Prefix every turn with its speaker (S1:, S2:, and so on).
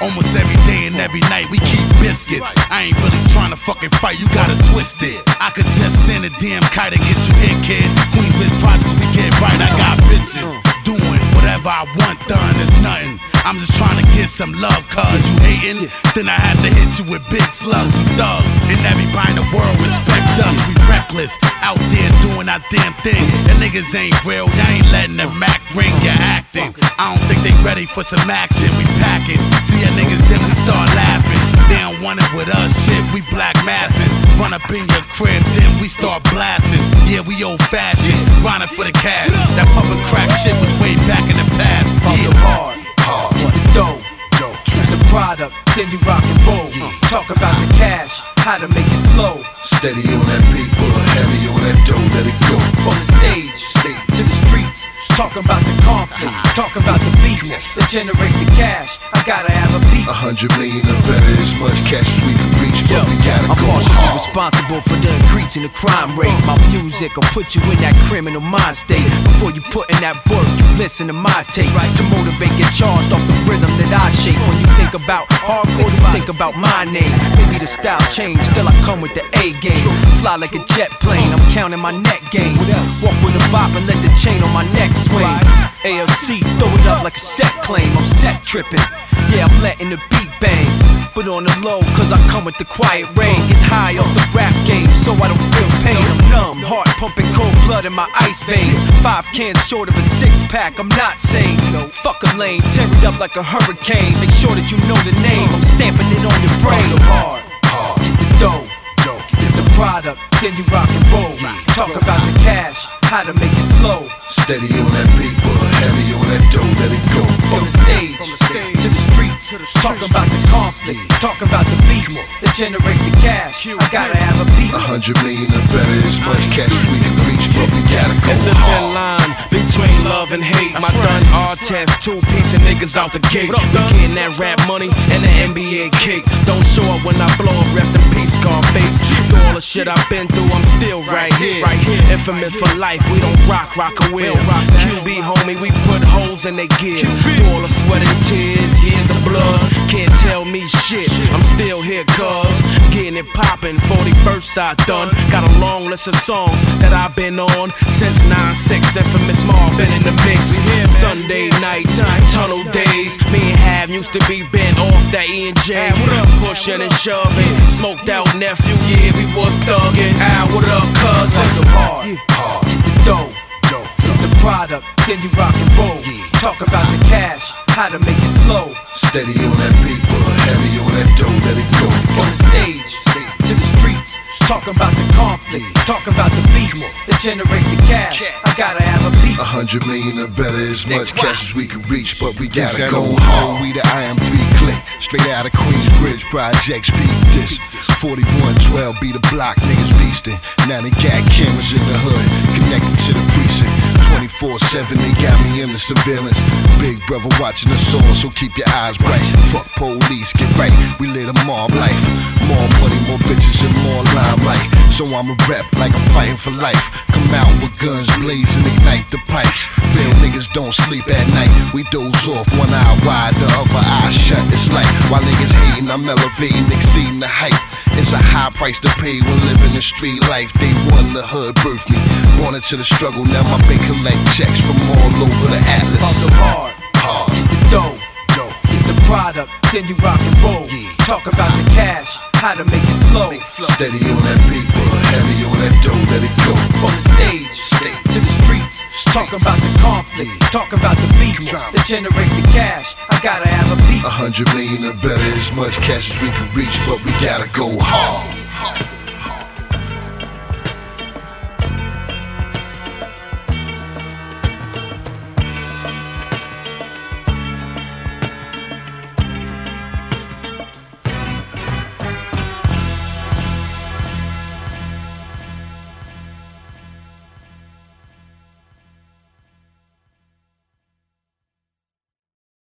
S1: Almost every day and every night we keep biscuits. I ain't really trying to fucking fight, you gotta twist it. I could just send a damn kite and get you hit, kid. Queensbridge projects, we get right, I got bitches. Doing whatever I want done is nothing. I'm just trying to get some love, cause you hating. Then I had to hit you with big slugs, we thugs. And everybody in the world respect us, we reckless. Out there doing our damn thing. And niggas ain't real, y'all ain't letting the Mac ring, you're acting. I don't think they ready for some action, we packing. See ya niggas, then we start laughing. They don't want it with us, shit, we black massing. Run up in your crib, then we start blasting. Yeah, we old fashioned, grinding for the cash. That public crack shit was way back in the past.
S2: Hustle hard, get the dough, treat the product, then you rock and roll. Talk about the cash, how to make it flow.
S3: Steady on that paper, heavy on that dough, let it go.
S2: From the stage to the streets, talking about the conflicts, talking about the beats that generate the cash. I gotta have a piece.
S3: 100 million or better, as much cash as we can reach, but we gotta
S4: I'm
S3: go
S4: partially
S3: hard.
S4: responsible for the increase in the crime rate. My music will put you in that criminal mind state. Before you put in that work, you listen to my tape. To motivate, get charged off the rhythm that I shape. When you think about hardcore, you think about my name. Maybe the style changed, still I come with the A game. Fly like a jet plane, I'm counting my net game. Walk with a bop and let the chain on my neck swing. ALC, throw it up like a set claim. I'm set tripping, yeah, I'm letting the beat bang. But on the low, cause I come with the quiet rain. Get high off the rap game, so I don't feel pain. I'm numb, heart pumping cold blood in my ice veins. 5 cans short of a 6-pack, I'm not sane. Fuck a lane, tear it up like a hurricane. Make sure that you know the name, I'm stamping it on your brain.
S2: Hustle hard, get the dough, get the product, then you rock and roll. Talk about the cash, how to make it flow.
S3: Steady on that paper, heavy on that dough, let it go.
S2: From the stage to the streets, talking about the conflicts, talking about the beats that generate the cash. I gotta have a piece.
S3: 100 million or better, as much cash as we can reach, but we gotta go
S5: It's a thin
S3: hard.
S5: line between love and hate. My done R-test, 2-piece and niggas out the gate. We getting that rap money and the NBA cake. Don't show up when I blow up, rest in peace, Scarface. Through all the shit I've been through, I'm still right here. Infamous for life, we don't rock a wheel. QB, homie, we put holes in they gear. Through all the sweat and tears, years of blood. Can't tell me shit, I'm still here, cuz getting it poppin', 41st I done. Got a long list of songs that I've been on since 9-6. Infamous Marv been in the mix. Sunday nights, tunnel days. Me and Hav used to be bent off that E&J. Pushing and shoving, smoked out nephew, yeah, we was thuggin'. What up, cuz?
S2: Hustle hard, get the dough, get the product, then you rock and roll. Talk about the cash, how to make it flow.
S3: Steady on that paper, heavy on that dough, let it go.
S2: From the stage to the streets, talking about the conflicts, talking about the beats that generate the cash. I gotta have a piece.
S3: 100 million or better, as much cash as we can reach, but we gotta go hard. We the IM3 clique, straight out of Queensbridge projects, beat this. 4112 be the block, niggas beastin'. Now they got cameras in the hood, connected to the precinct. 24/7, they got me in the surveillance. Big brother watching us all, so keep your eyes bright. Fuck police, get right, we live a mob life. More money, more bitches, and more limelight. So I'ma rap like I'm fighting for life. Come out with guns blazing, ignite the pipes. Real niggas don't sleep at night. We doze off, one eye wide, the other eye shut. It's like, while niggas hating, I'm elevating, exceeding the hype. It's a high price to pay when living the street life. Day one, the hood birthed me. Born into the struggle, now my bank collect checks from all over the atlas.
S2: Hustle hard, get the dough, get the product, then you rock and roll. Talk about the cash, how to make it flow.
S3: Steady on that paper, heavy on that dough, let it go.
S2: From the stage to the streets, talking about the conflicts, talking about the beats that generate the cash. I gotta have a piece.
S3: 100 million or better, as much cash as we can reach, but we gotta go hard.